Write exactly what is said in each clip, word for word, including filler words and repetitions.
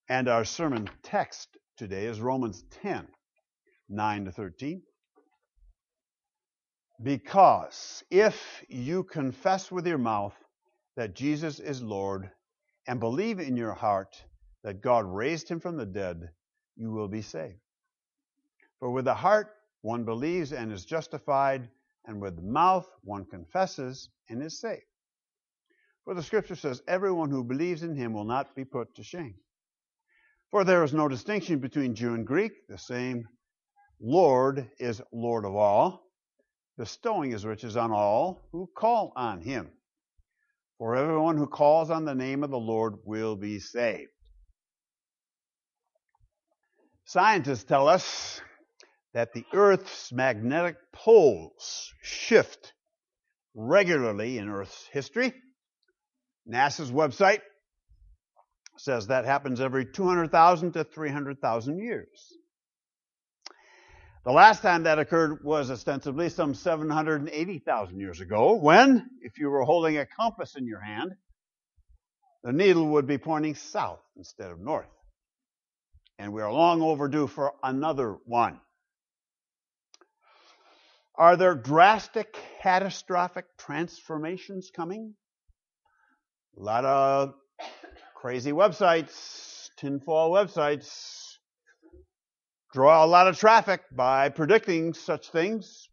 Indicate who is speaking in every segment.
Speaker 1: And our sermon text today is Romans ten, nine to thirteen. Because if you confess with your mouth that Jesus is Lord and believe in your heart that God raised him from the dead, you will be saved. For with the heart one believes and is justified, and with the mouth one confesses and is saved. For the scripture says, everyone who believes in him will not be put to shame. For there is no distinction between Jew and Greek. The same Lord is Lord of all, bestowing his riches on all who call on him. For everyone who calls on the name of the Lord will be saved. Scientists tell us that the Earth's magnetic poles shift regularly in Earth's history. NASA's website says that happens every two hundred thousand to three hundred thousand years. The last time that occurred was ostensibly some seven hundred eighty thousand years ago, when, if you were holding a compass in your hand, the needle would be pointing south instead of north. And we are long overdue for another one. Are there drastic, catastrophic transformations coming? A lot of crazy websites, tinfoil websites, draw a lot of traffic by predicting such things.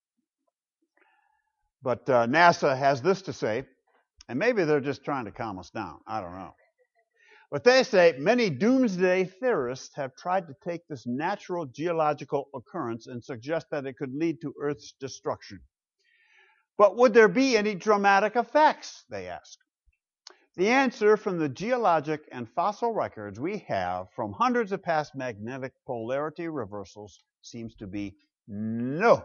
Speaker 1: But uh, NASA has this to say, and maybe they're just trying to calm us down. I don't know. But they say many doomsday theorists have tried to take this natural geological occurrence and suggest that it could lead to Earth's destruction. But would there be any dramatic effects, they ask? The answer from the geologic and fossil records we have from hundreds of past magnetic polarity reversals seems to be no.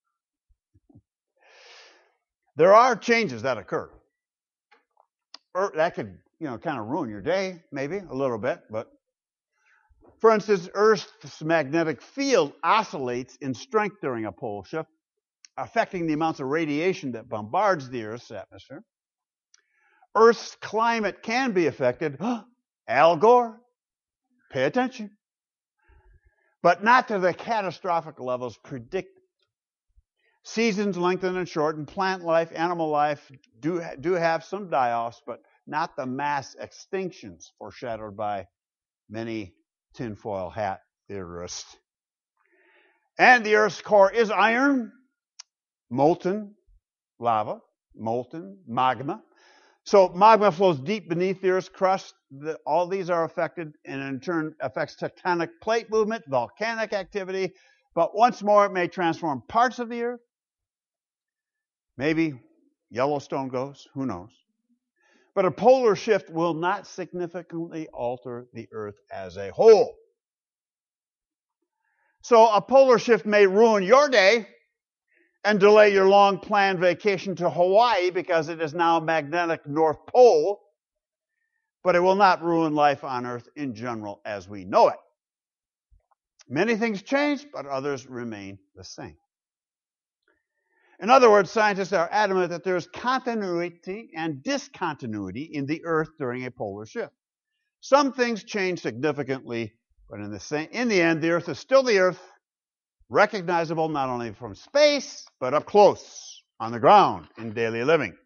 Speaker 1: There are changes that occur. Or that could, you know, kind of ruin your day, maybe a little bit, but for instance, Earth's magnetic field oscillates in strength during a pole shift, affecting the amounts of radiation that bombards the Earth's atmosphere. Earth's climate can be affected. Al Gore, pay attention. But not to the catastrophic levels predicted. Seasons lengthen and shorten. Plant life, animal life do, do have some die-offs, but not the mass extinctions foreshadowed by many tinfoil hat theorists. And the Earth's core is iron, molten lava, molten magma. So magma flows deep beneath the Earth's crust. The, all these are affected, and in turn affects tectonic plate movement, volcanic activity. But once more, it may transform parts of the Earth. Maybe Yellowstone goes, who knows. But a polar shift will not significantly alter the Earth as a whole. So a polar shift may ruin your day and delay your long-planned vacation to Hawaii because it is now magnetic North Pole, but it will not ruin life on Earth in general as we know it. Many things change, but others remain the same. In other words, scientists are adamant that there is continuity and discontinuity in the Earth during a polar shift. Some things change significantly, but in the, same, in the end, the Earth is still the Earth, recognizable not only from space, but up close, on the ground, in daily living.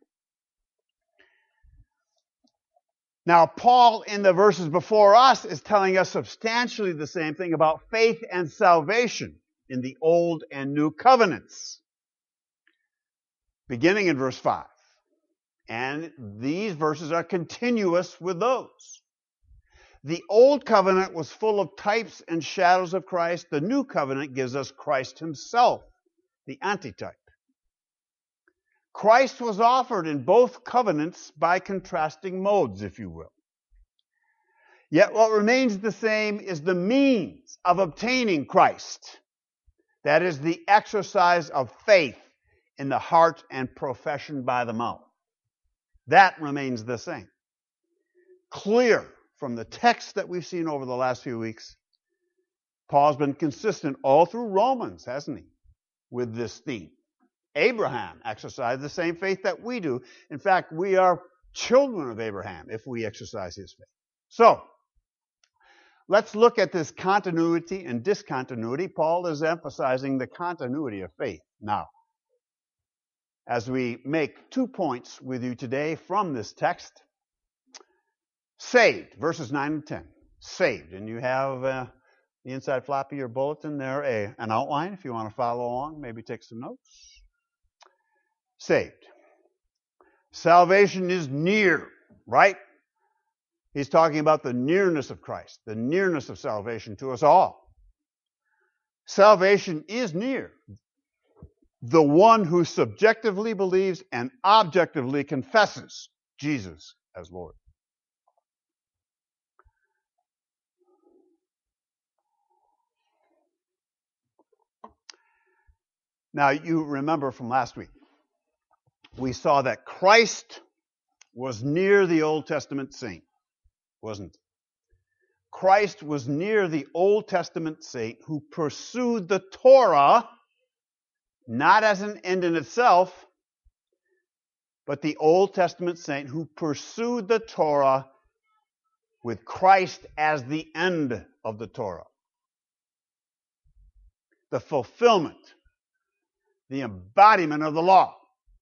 Speaker 1: Now, Paul, in the verses before us, is telling us substantially the same thing about faith and salvation in the Old and New Covenants, beginning in verse five. And these verses are continuous with those. The Old Covenant was full of types and shadows of Christ. The New Covenant gives us Christ himself, the antitype. Christ was offered in both covenants by contrasting modes, if you will. Yet what remains the same is the means of obtaining Christ. That is the exercise of faith in the heart and profession by the mouth. That remains the same. Clear from the text that we've seen over the last few weeks, Paul's been consistent all through Romans, hasn't he, with this theme. Abraham exercised the same faith that we do. In fact, we are children of Abraham if we exercise his faith. So, let's look at this continuity and discontinuity. Paul is emphasizing the continuity of faith now, as we make two points with you today from this text. Saved, verses nine and ten. Saved. And you have uh, the inside flap of your bulletin there, a, an outline if you want to follow along, maybe take some notes. Saved. Salvation is near, right? He's talking about the nearness of Christ, the nearness of salvation to us all. Salvation is near. The one who subjectively believes and objectively confesses Jesus as Lord. Now, you remember from last week, we saw that Christ was near the Old Testament saint, wasn't he? Christ was near the Old Testament saint who pursued the Torah, not as an end in itself, but the Old Testament saint who pursued the Torah with Christ as the end of the Torah. The fulfillment, the embodiment of the law.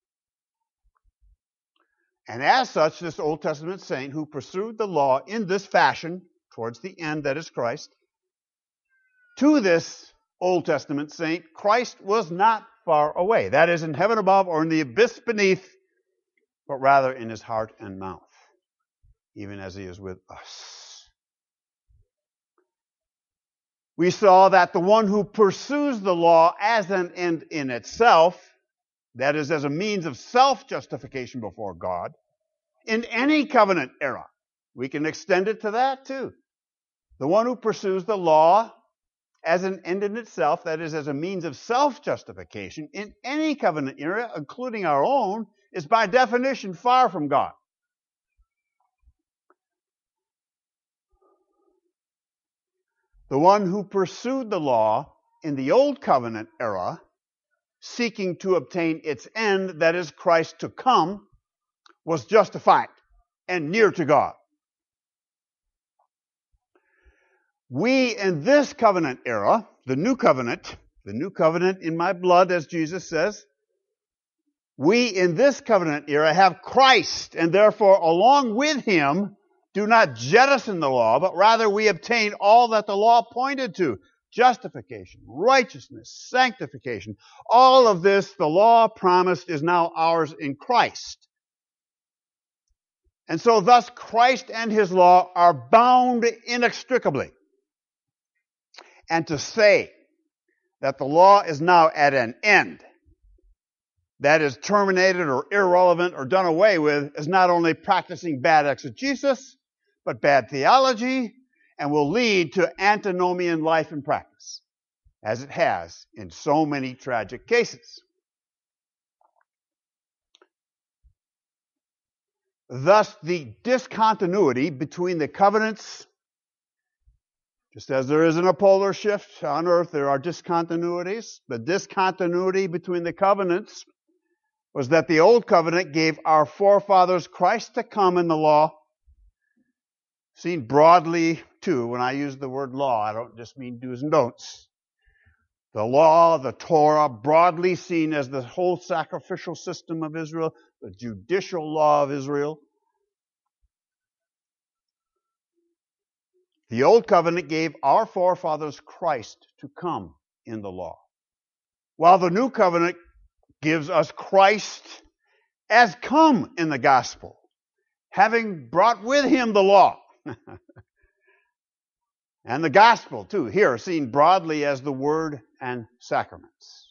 Speaker 1: And as such, this Old Testament saint who pursued the law in this fashion, towards the end, that is Christ, to this Old Testament saint, Christ was not far away. That is, in heaven above or in the abyss beneath, but rather in his heart and mouth, even as he is with us. We saw that the one who pursues the law as an end in itself, that is, as a means of self-justification before God, in any covenant era. We can extend it to that too. The one who pursues the law as an end in itself, that is, as a means of self-justification, in any covenant era, including our own, is by definition far from God. The one who pursued the law in the Old Covenant era, seeking to obtain its end, that is Christ to come, was justified and near to God. We in this covenant era, the new covenant, the new covenant in my blood, as Jesus says, we in this covenant era have Christ, and therefore along with him do not jettison the law, but rather we obtain all that the law pointed to. Justification, righteousness, sanctification. All of this the law promised is now ours in Christ. And so thus Christ and his law are bound inextricably. And to say that the law is now at an end, that is terminated or irrelevant or done away with, is not only practicing bad exegesis, but bad theology, and will lead to antinomian life and practice, as it has in so many tragic cases. Thus, the discontinuity between the covenants, just as there is in a polar shift on earth, there are discontinuities. The discontinuity between the covenants was that the old covenant gave our forefathers Christ to come in the law, seen broadly, too. When I use the word law, I don't just mean do's and don'ts. The law, the Torah, broadly seen as the whole sacrificial system of Israel, the judicial law of Israel. The old covenant gave our forefathers Christ to come in the law, while the new covenant gives us Christ as come in the gospel, having brought with him the law. And the gospel, too, here seen broadly as the word and sacraments.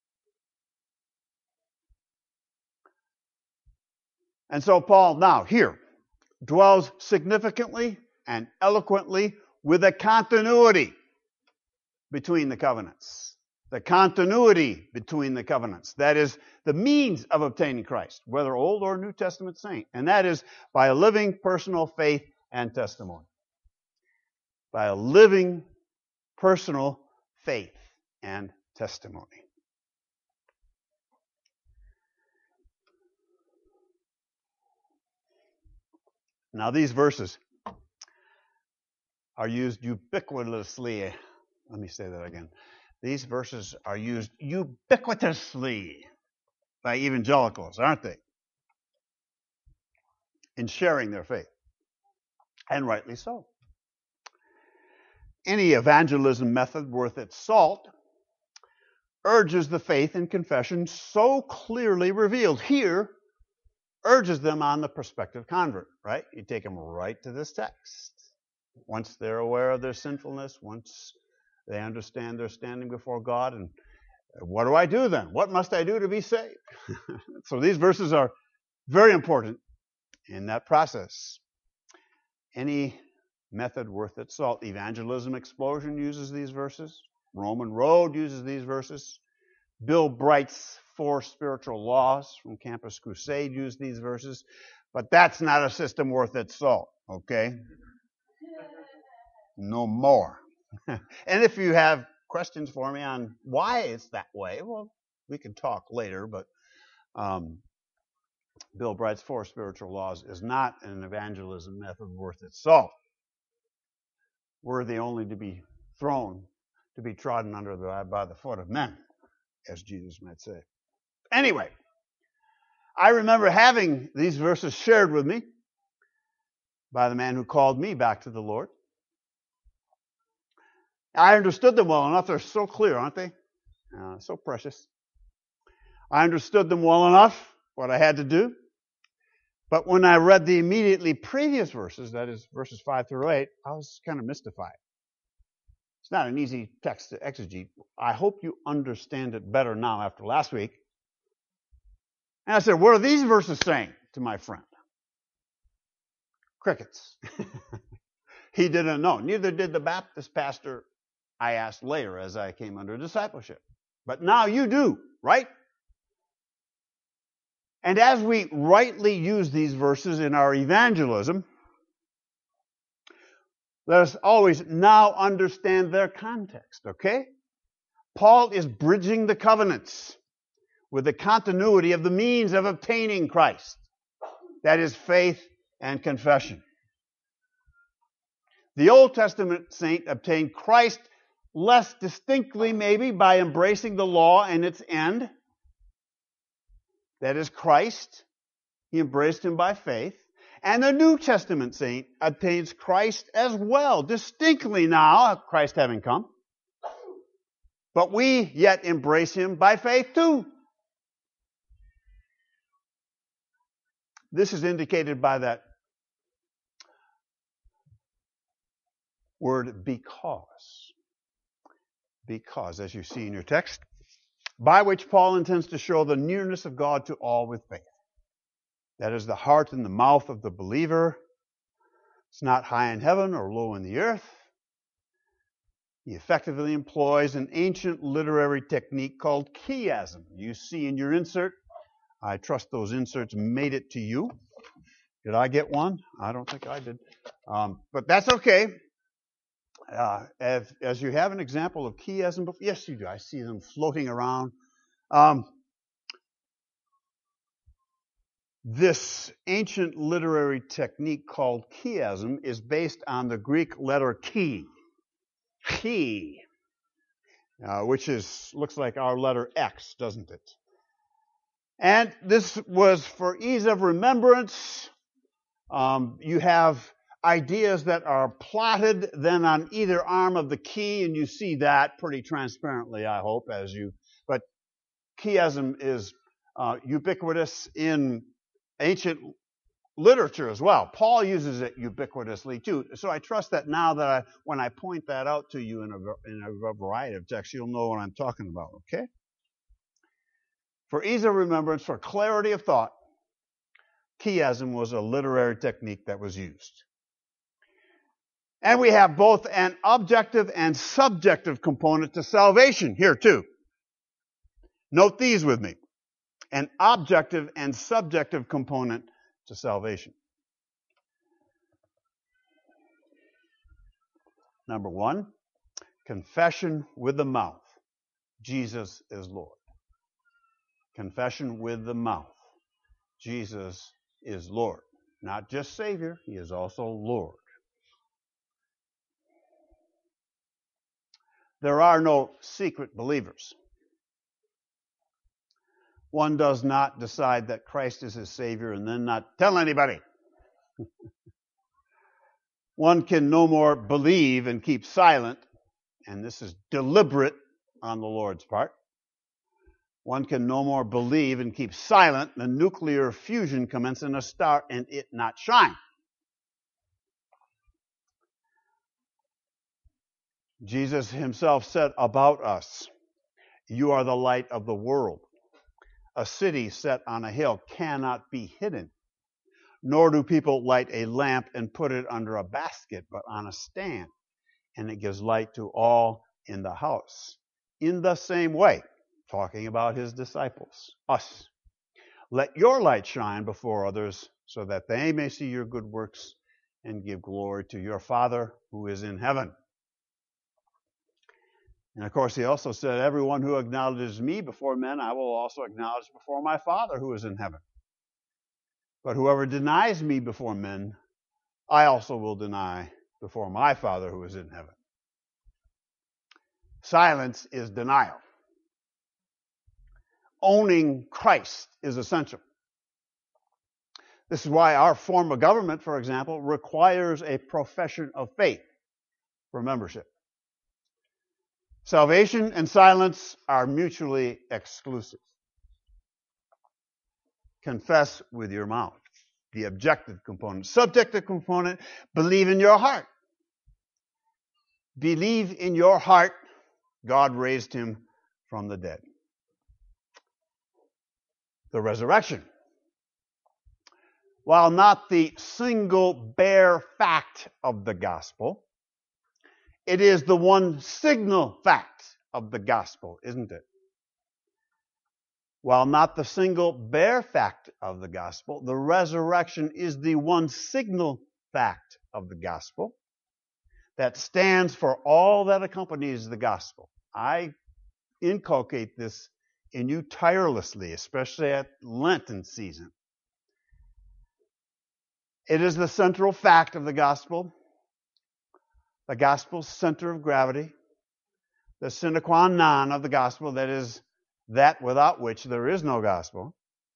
Speaker 1: And so Paul now here dwells significantly and eloquently with a continuity between the covenants. The continuity between the covenants. That is the means of obtaining Christ, whether Old or New Testament saint. And that is by a living personal faith and testimony. By a living personal faith and testimony. Now these verses are used ubiquitously. Let me say that again. These verses are used ubiquitously by evangelicals, aren't they? In sharing their faith. And rightly so. Any evangelism method worth its salt urges the faith and confession so clearly revealed. Here, urges them on the prospective convert, right? You take them right to this text. Once they're aware of their sinfulness, once they understand their standing before God, and what do I do then? What must I do to be saved? So these verses are very important in that process. Any method worth its salt. Evangelism Explosion uses these verses. Roman Road uses these verses. Bill Bright's Four Spiritual Laws from Campus Crusade use these verses. But that's not a system worth its salt, okay? No more. And if you have questions for me on why it's that way, well, we can talk later, but um, Bill Bright's Four Spiritual Laws is not an evangelism method worth its salt. Worthy only to be thrown, to be trodden under the, by the foot of men, as Jesus might say. Anyway, I remember having these verses shared with me by the man who called me back to the Lord. I understood them well enough. They're so clear, aren't they? Uh, so precious. I understood them well enough, what I had to do. But when I read the immediately previous verses, that is verses five through eight, I was kind of mystified. It's not an easy text to exegete. I hope you understand it better now after last week. And I said, what are these verses saying to my friend? Crickets. He didn't know. Neither did the Baptist pastor I asked later as I came under discipleship. But now you do, right? And as we rightly use these verses in our evangelism, let us always now understand their context, okay? Paul is bridging the covenants with the continuity of the means of obtaining Christ. That is faith and confession. The Old Testament saint obtained Christ less distinctly, maybe, by embracing the law and its end. That is Christ. He embraced him by faith. And the New Testament saint obtains Christ as well, distinctly now, Christ having come. But we yet embrace him by faith too. This is indicated by that word because. Because, as you see in your text, by which Paul intends to show the nearness of God to all with faith. That is the heart and the mouth of the believer. It's not high in heaven or low in the earth. He effectively employs an ancient literary technique called chiasm. You see in your insert, I trust those inserts made it to you. Did I get one? I don't think I did. Um, but that's okay. Uh, as, as you have an example of chiasm, yes, you do. I see them floating around. Um, this ancient literary technique called chiasm is based on the Greek letter chi, chi, uh, which is looks like our letter X, doesn't it? And this was for ease of remembrance. Um, you have ideas that are plotted then on either arm of the key, and you see that pretty transparently, I hope, as you. But chiasm is uh, ubiquitous in ancient literature as well. Paul uses it ubiquitously too. So I trust that now that I, when I point that out to you in a, in a variety of texts, you'll know what I'm talking about, okay? For ease of remembrance, for clarity of thought, chiasm was a literary technique that was used. And we have both an objective and subjective component to salvation here too. Note these with me. An objective and subjective component to salvation. Number one, confession with the mouth. Jesus is Lord. Confession with the mouth. Jesus is Lord. Not just Savior, he is also Lord. There are no secret believers. One does not decide that Christ is his Savior and then not tell anybody. One can no more believe and keep silent, and this is deliberate on the Lord's part. One can no more believe and keep silent than nuclear fusion commence in a star and it not shine. Jesus himself said about us, "You are the light of the world. A city set on a hill cannot be hidden, nor do people light a lamp and put it under a basket, but on a stand, and it gives light to all in the house. In the same way," talking about his disciples, us, "let your light shine before others, so that they may see your good works and give glory to your Father who is in heaven." And of course, he also said, "Everyone who acknowledges me before men, I will also acknowledge before my Father who is in heaven. But whoever denies me before men, I also will deny before my Father who is in heaven." Silence is denial. Owning Christ is essential. This is why our form of government, for example, requires a profession of faith for membership. Salvation and silence are mutually exclusive. Confess with your mouth, the objective component. Subjective component, believe in your heart. Believe in your heart God raised him from the dead. The resurrection, while not the single bare fact of the gospel, it is the one signal fact of the gospel, isn't it? While not the single bare fact of the gospel, the resurrection is the one signal fact of the gospel that stands for all that accompanies the gospel. I inculcate this in you tirelessly, especially at Lenten season. It is the central fact of the gospel, the gospel's center of gravity, the sine qua non of the gospel, that is, that without which there is no gospel.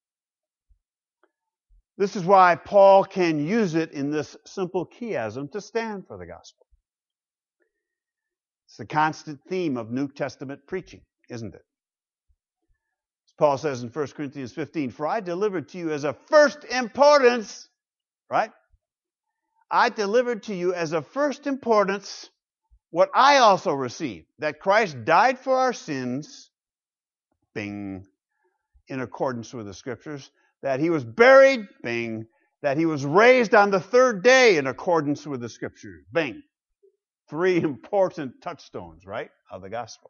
Speaker 1: This is why Paul can use it in this simple chiasm to stand for the gospel. It's the constant theme of New Testament preaching, isn't it? As Paul says in First Corinthians fifteen, "For I delivered to you as of first importance," right? "I delivered to you as of first importance what I also received, that Christ died for our sins," bing, "in accordance with the Scriptures, that he was buried," bing, "that he was raised on the third day in accordance with the Scriptures," bing. Three important touchstones, right, of the gospel.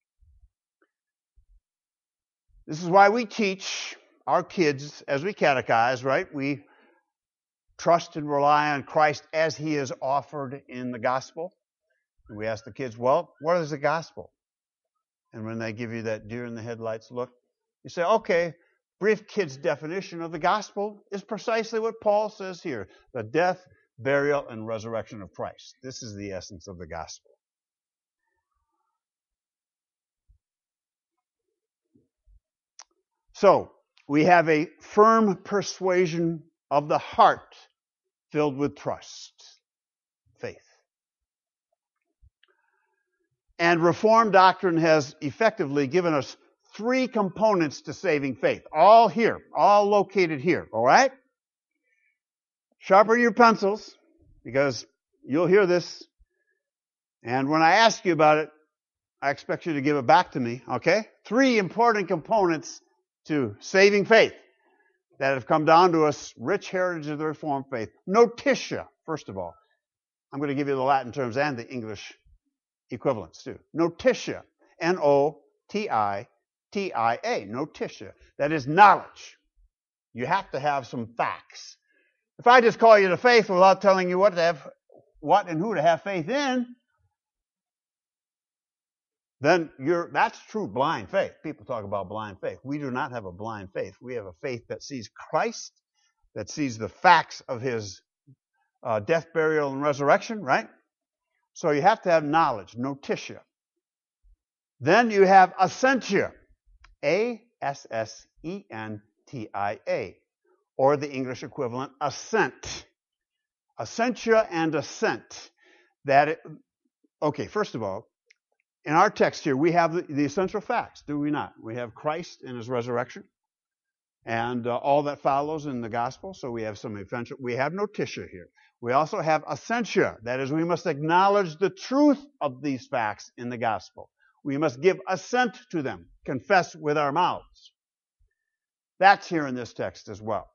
Speaker 1: This is why we teach our kids as we catechize, right? We trust and rely on Christ as he is offered in the gospel. And we ask the kids, well, what is the gospel? And when they give you that deer in the headlights look, you say, okay, brief kid's definition of the gospel is precisely what Paul says here: the death, burial, and resurrection of Christ. This is the essence of the gospel. So, we have a firm persuasion of the heart filled with trust, faith. And Reformed doctrine has effectively given us three components to saving faith, all here, all located here, all right? Sharpen your pencils, because you'll hear this, and when I ask you about it, I expect you to give it back to me, okay? Three important components to saving faith that have come down to us, rich heritage of the Reformed faith. Notitia, first of all. I'm going to give you the Latin terms and the English equivalents too. Notitia, N O T I T I A, notitia. That is knowledge. You have to have some facts. If I just call you to faith without telling you what to have, what and who to have faith in, then you're, that's true blind faith. People talk about blind faith. We do not have a blind faith. We have a faith that sees Christ, that sees the facts of his uh, death, burial, and resurrection, right? So you have to have knowledge, notitia. Then you have assentia, A S S E N T I A, or the English equivalent, assent. Assentia and assent. That it, okay, first of all, in our text here, we have the, the essential facts, do we not? We have Christ and his resurrection and uh, all that follows in the gospel. So we have some essential. We have notitia here. We also have assentia. That is, we must acknowledge the truth of these facts in the gospel. We must give assent to them, confess with our mouths. That's here in this text as well.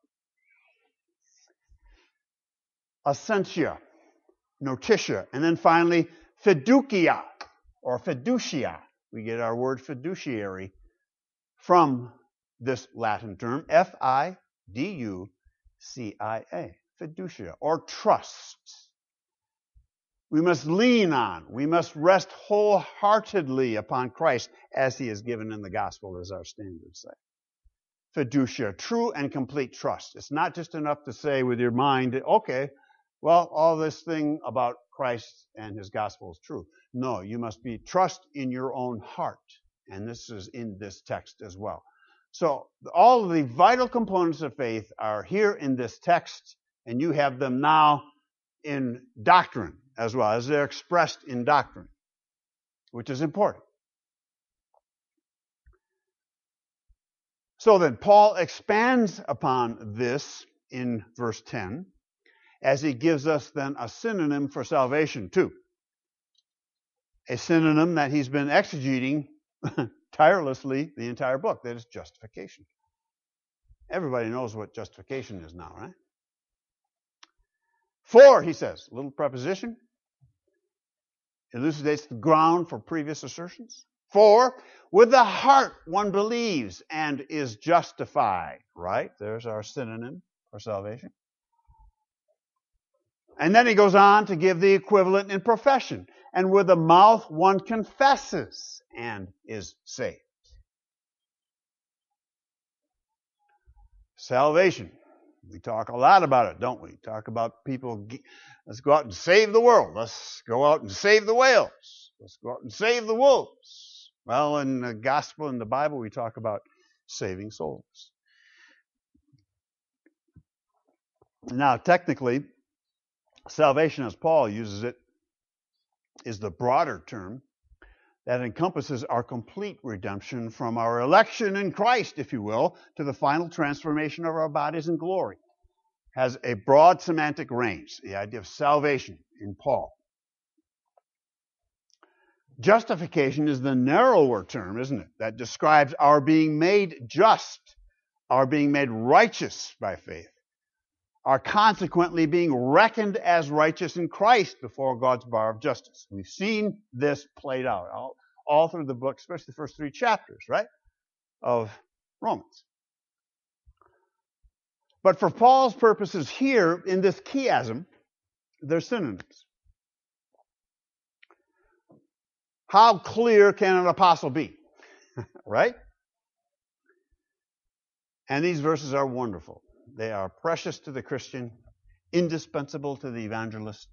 Speaker 1: Assentia, notitia, and then finally fiducia or fiducia. We get our word fiduciary from this Latin term, F I D U C I A, fiducia, or trust. We must lean on, we must rest wholeheartedly upon Christ as he is given in the gospel, as our standards say. Fiducia, true and complete trust. It's not just enough to say with your mind, okay, well, all this thing about Christ and his gospel is true. No, you must be trust in your own heart. And this is in this text as well. So all of the vital components of faith are here in this text, and you have them now in doctrine as well, as they're expressed in doctrine, which is important. So then, Paul expands upon this in verse ten, as he gives us then a synonym for salvation too. A synonym that he's been exegeting tirelessly the entire book, that is justification. Everybody knows what justification is now, right? For, he says, little preposition, elucidates the ground for previous assertions. For, with the heart one believes and is justified, right? There's our synonym for salvation. And then he goes on to give the equivalent in profession. And with the mouth one confesses and is saved. Salvation. We talk a lot about it, don't we? Talk about people, let's go out and save the world. Let's go out and save the whales. Let's go out and save the wolves. Well, in the gospel, in the Bible, we talk about saving souls. Now, technically, salvation, as Paul uses it, is the broader term that encompasses our complete redemption from our election in Christ, if you will, to the final transformation of our bodies in glory. Has a broad semantic range, the idea of salvation in Paul. Justification is the narrower term, isn't it? That describes our being made just, our being made righteous by faith, are consequently being reckoned as righteous in Christ before God's bar of justice. We've seen this played out all, all through the book, especially the first three chapters, right, of Romans. But for Paul's purposes here, in this chiasm, they're synonyms. How clear can an apostle be? Right? And these verses are wonderful. They are precious to the Christian, indispensable to the evangelist.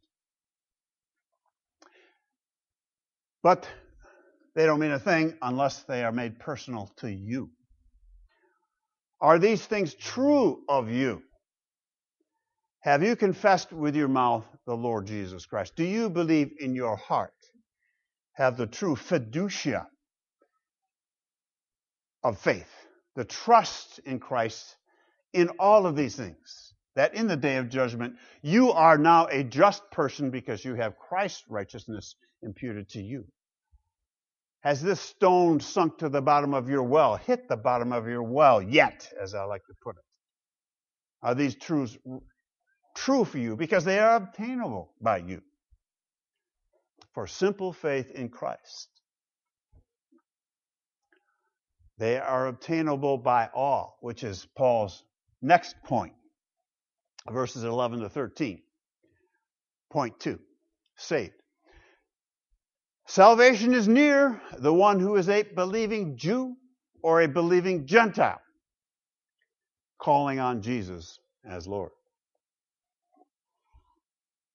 Speaker 1: But they don't mean a thing unless they are made personal to you. Are these things true of you? Have you confessed with your mouth the Lord Jesus Christ? Do you believe in your heart? Have the true fiducia of faith, the trust in Christ in all of these things, that in the day of judgment, you are now a just person because you have Christ's righteousness imputed to you. Has this stone sunk to the bottom of your well, hit the bottom of your well yet, as I like to put it? Are these truths true for you? Because they are obtainable by you. For simple faith in Christ. They are obtainable by all, which is Paul's next point, verses eleven to thirteen. Point two, saved. Salvation is near the one who is a believing Jew or a believing Gentile, calling on Jesus as Lord.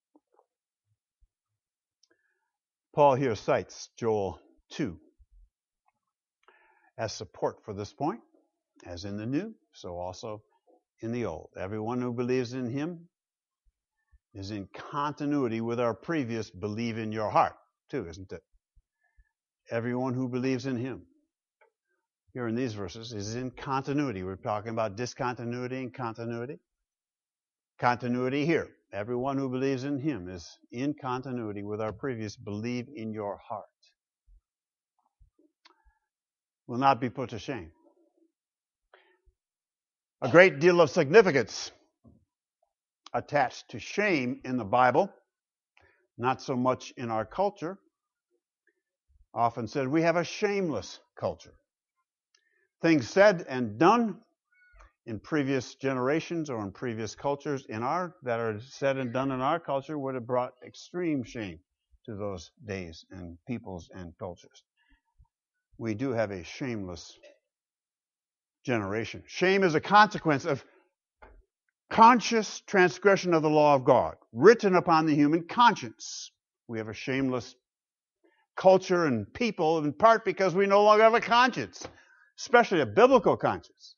Speaker 1: Paul here cites Joel two, has support for this point, as in the New, so also in the Old. Everyone who believes in him is in continuity with our previous believe in your heart, too, isn't it? Everyone who believes in him, here in these verses, is in continuity. We're talking about discontinuity and continuity. Continuity here. Everyone who believes in him is in continuity with our previous believe in your heart. Will not be put to shame. A great deal of significance attached to shame in the Bible, not so much in our culture. Often said we have a shameless culture. Things said and done in previous generations or in previous cultures in our that are said and done in our culture would have brought extreme shame to those days and peoples and cultures. We do have a shameless generation. Shame is a consequence of conscious transgression of the law of God, written upon the human conscience. We have a shameless culture and people in part because we no longer have a conscience, especially a biblical conscience.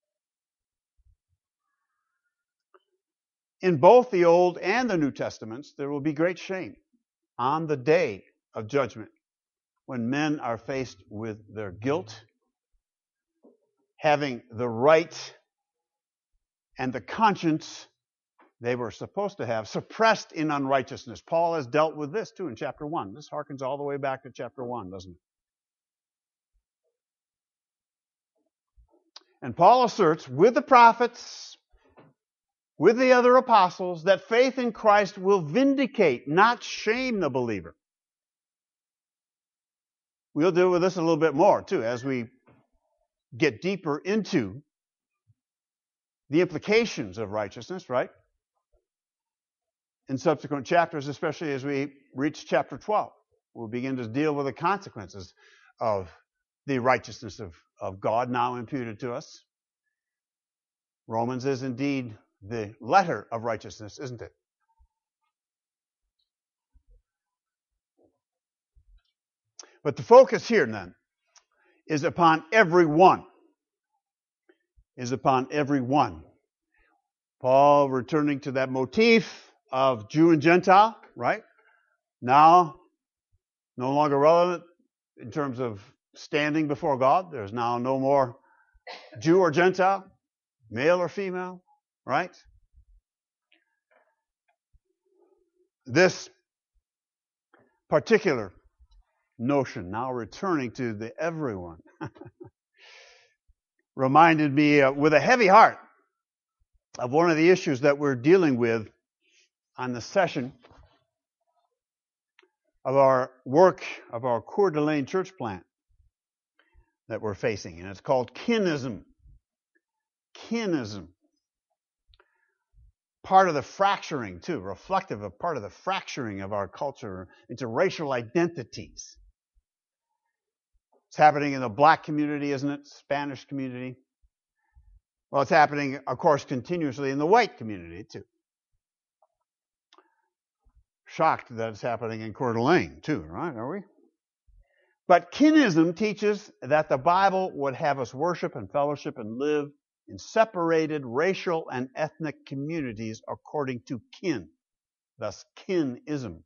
Speaker 1: In both the Old and the New Testaments, there will be great shame on the day of judgment when men are faced with their guilt, having the right and the conscience they were supposed to have suppressed in unrighteousness. Paul has dealt with this too in chapter one. This harkens all the way back to chapter one, doesn't it? And Paul asserts with the prophets, with the other apostles, that faith in Christ will vindicate, not shame the believer. We'll deal with this a little bit more, too, as we get deeper into the implications of righteousness, right? In subsequent chapters, especially as we reach chapter twelve, we'll begin to deal with the consequences of the righteousness of, of God now imputed to us. Romans is indeed the letter of righteousness, isn't it? But the focus here then is upon everyone. Is upon everyone. Paul returning to that motif of Jew and Gentile, right? Now, no longer relevant in terms of standing before God. There's now no more Jew or Gentile, male or female, right? This particular notion, now returning to the everyone, reminded me uh, with a heavy heart of one of the issues that we're dealing with on the session of our work of our Coeur d'Alene church plant that we're facing, and it's called kinism. Kinism. Part of the fracturing, too, reflective of part of the fracturing of our culture into racial identities. It's happening in the black community, isn't it? Spanish community. Well, it's happening, of course, continuously in the white community, too. Shocked that it's happening in Coeur d'Alene, too, right? Are we? But kinism teaches that the Bible would have us worship and fellowship and live in separated racial and ethnic communities according to kin. Thus, kinism.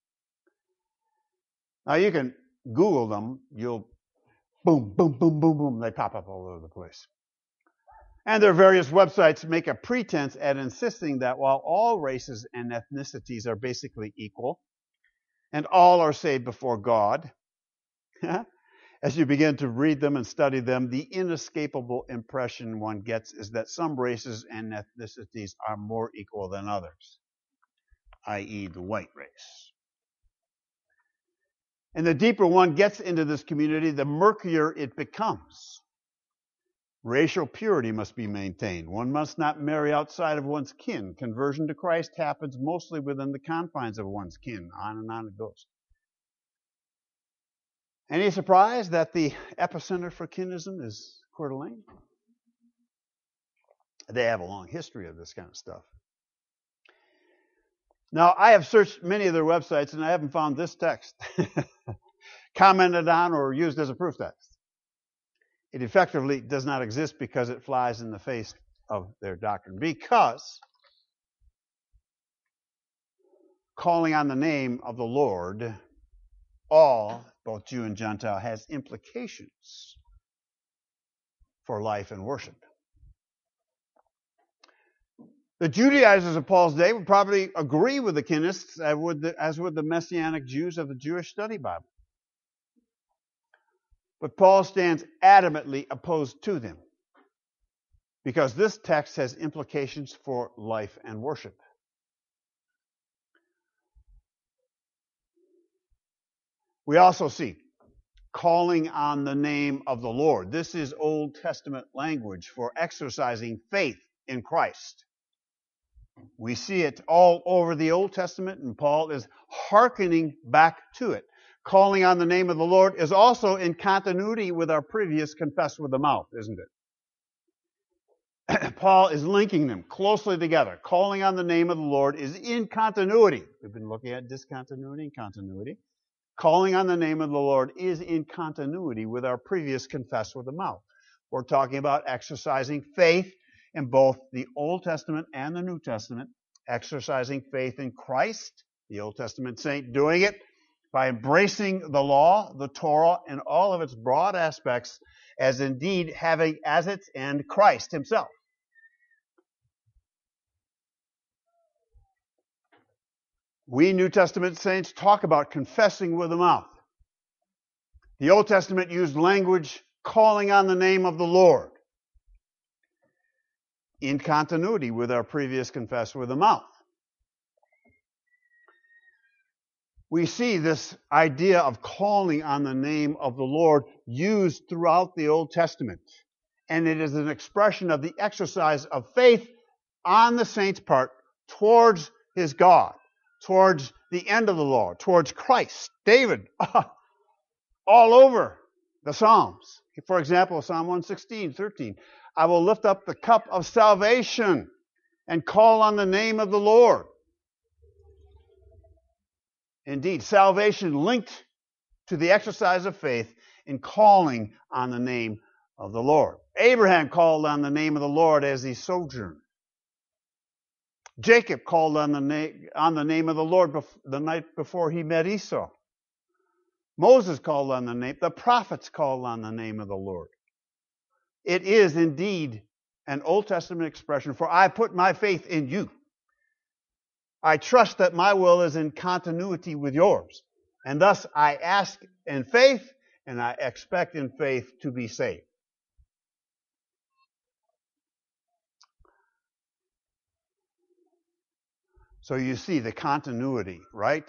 Speaker 1: Now, you can Google them. You'll boom, boom, boom, boom, boom. They pop up all over the place. And their various websites make a pretense at insisting that while all races and ethnicities are basically equal, and all are saved before God, as you begin to read them and study them, the inescapable impression one gets is that some races and ethnicities are more equal than others, that is the white race. And the deeper one gets into this community, the murkier it becomes. Racial purity must be maintained. One must not marry outside of one's kin. Conversion to Christ happens mostly within the confines of one's kin. On and on it goes. Any surprise that the epicenter for kinism is Coeur d'Alene? They have a long history of this kind of stuff. Now, I have searched many of their websites and I haven't found this text commented on or used as a proof text. it effectively does not exist because it flies in the face of their doctrine. Because calling on the name of the Lord, all, both Jew and Gentile, has implications for life and worship. The Judaizers of Paul's day would probably agree with the Kenists, as would the, as would the Messianic Jews of the Jewish Study Bible. But Paul stands adamantly opposed to them, because this text has implications for life and worship. We also see calling on the name of the Lord. This is Old Testament language for exercising faith in Christ. We see it all over the Old Testament, and Paul is hearkening back to it. Calling on the name of the Lord is also in continuity with our previous confess with the mouth, isn't it? Paul is linking them closely together. Calling on the name of the Lord is in continuity. We've been looking at discontinuity and continuity. Calling on the name of the Lord is in continuity with our previous confess with the mouth. We're talking about exercising faith in both the Old Testament and the New Testament, exercising faith in Christ, the Old Testament saint doing it by embracing the law, the Torah, in all of its broad aspects, as indeed having as its end Christ himself. We New Testament saints talk about confessing with the mouth. The Old Testament used language calling on the name of the Lord, in continuity with our previous confess with the mouth. We see this idea of calling on the name of the Lord used throughout the Old Testament. And it is an expression of the exercise of faith on the saint's part towards his God, towards the end of the law, towards Christ. David, all over the Psalms. For example, Psalm one sixteen, thirteen. I will lift up the cup of salvation and call on the name of the Lord. Indeed, salvation linked to the exercise of faith in calling on the name of the Lord. Abraham called on the name of the Lord as he sojourned. Jacob called on the, na- on the name of the Lord bef- the night before he met Esau. Moses called on the name. The prophets called on the name of the Lord. It is indeed an Old Testament expression, for I put my faith in you. I trust that my will is in continuity with yours. And thus I ask in faith, and I expect in faith to be saved. So you see the continuity, right?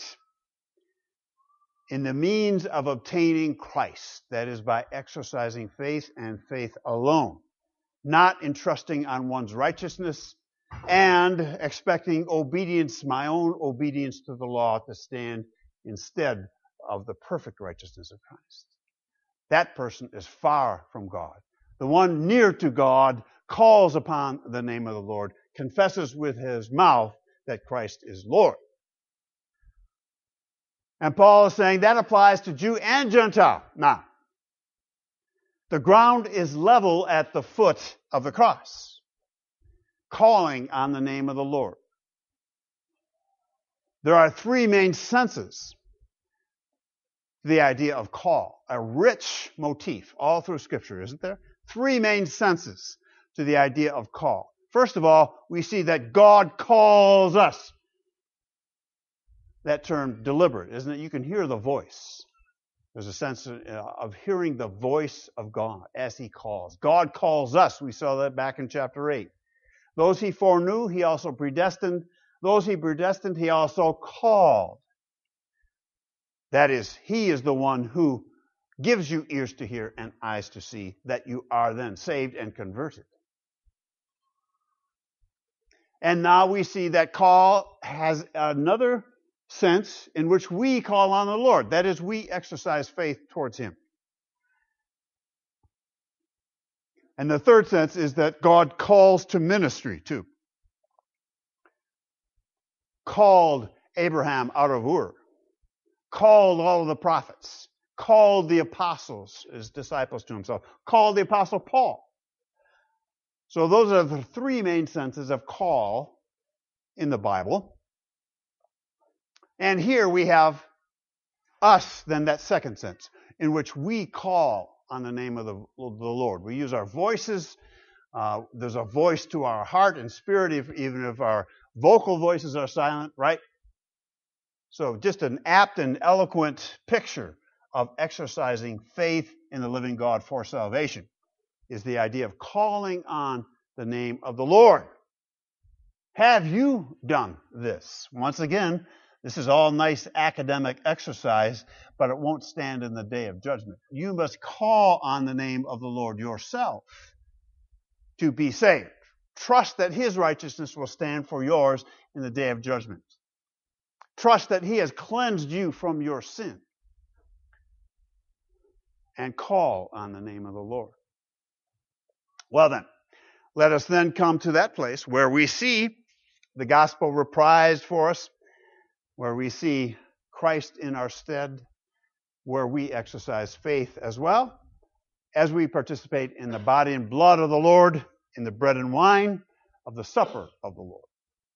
Speaker 1: In the means of obtaining Christ, that is by exercising faith and faith alone, not entrusting on one's righteousness and expecting obedience, my own obedience to the law, to stand instead of the perfect righteousness of Christ. That person is far from God. The one near to God calls upon the name of the Lord, confesses with his mouth that Christ is Lord. And Paul is saying that applies to Jew and Gentile. Now, the ground is level at the foot of the cross, calling on the name of the Lord. There are three main senses to the idea of call, a rich motif all through Scripture, isn't there? Three main senses to the idea of call. First of all, we see that God calls us. That term, deliberate, isn't it? You can hear the voice. There's a sense of hearing the voice of God as he calls. God calls us. We saw that back in chapter eight. Those he foreknew, he also predestined. Those he predestined, he also called. That is, he is the one who gives you ears to hear and eyes to see, that you are then saved and converted. And now we see that call has another sense in which we call on the Lord. That is, we exercise faith towards him. And the third sense is that God calls to ministry too. Called Abraham out of Ur. Called all of the prophets. called the apostles, his disciples to himself, called the apostle Paul. So those are the three main senses of call in the Bible. And here we have us, then, that second sense, in which we call on the name of the, the Lord. We use our voices. Uh, there's a voice to our heart and spirit, if, even if our vocal voices are silent, right? So just an apt and eloquent picture of exercising faith in the living God for salvation is the idea of calling on the name of the Lord. Have you done this? Once again, this is all nice academic exercise, but it won't stand in the day of judgment. You must call on the name of the Lord yourself to be saved. Trust that his righteousness will stand for yours in the day of judgment. Trust that he has cleansed you from your sin. And call on the name of the Lord. Well then, let us then come to that place where we see the gospel reprised for us, where we see Christ in our stead, where we exercise faith as well, as we participate in the body and blood of the Lord, in the bread and wine of the supper of the Lord.